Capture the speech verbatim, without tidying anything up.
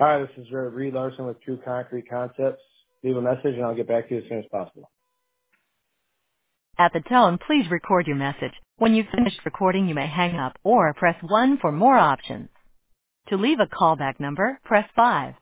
Hi, this is uh, Reed Larson with True Concrete Concepts. Leave a message and I'll get back to you as soon as possible. At the tone, please record your message. When you've finished recording, you may hang up or press one for more options. To leave a callback number, press five.